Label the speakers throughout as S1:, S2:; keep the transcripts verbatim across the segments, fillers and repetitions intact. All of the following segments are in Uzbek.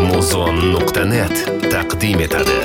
S1: muzon nuqta net taqdim etadi.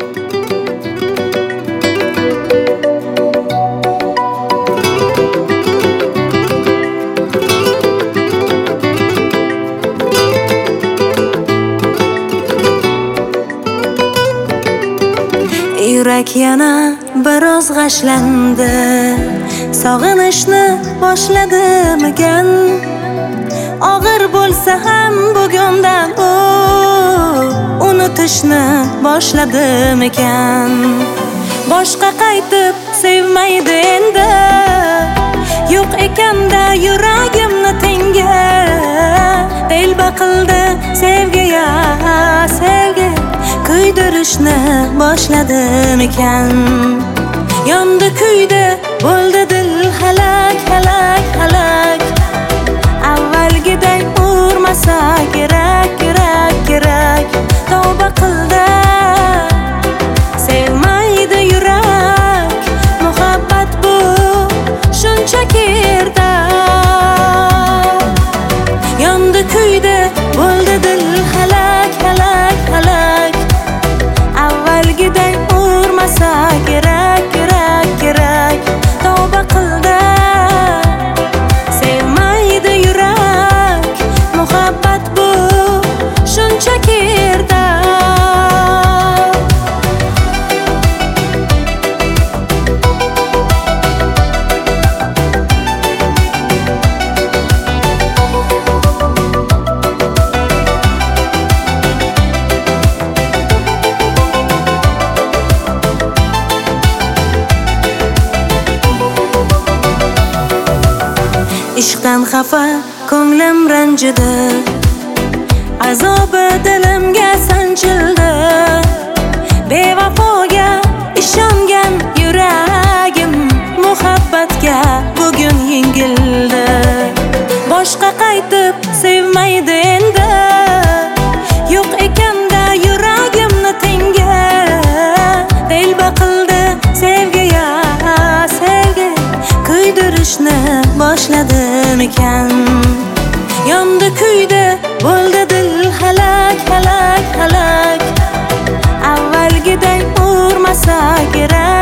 S2: Yurak yana biroz g'ashlandi, sog'inishni boshladimikan? Og'ir bo'lsa ham bugundan u unutishni boshladimikan? Boshqa qaytib sevmaydi endi, yo'q ekanda yuragimni tenga. Telba qildi sevgiga sevgi, kuydirishni boshladimikan? Yondi kuydi, bo'ldi dil halak, halak, halak. Avvalgiday urmasa kerak, kerak, kerak. Tavba qildi, sevmaydi yurak. Muhabbat bu shunchaki ertak. Yondi kuydi, bo'ldi dil halak, halak, halak. Avvalgiday urmasa kerak, kerak, kerak. Tavba qildi, sevmaydi yurak. Muhabbat bu shunchaki ertak. Ishqdan xafa ko'nglim ranjidi, azobi dilimga sanchildi. Bevafoga ishongan yuragim muhabbatga bugun yengildi. Boshqa qaytib sevmaydi endi, yo'q ekanda yuragimni tenga. Telba qildi sevgiga sevgi, kuydirishni boshladimikan? Yondi kuydi, bo'ldi dil halak, halak, halak. Avvalgiday urmasa kerak.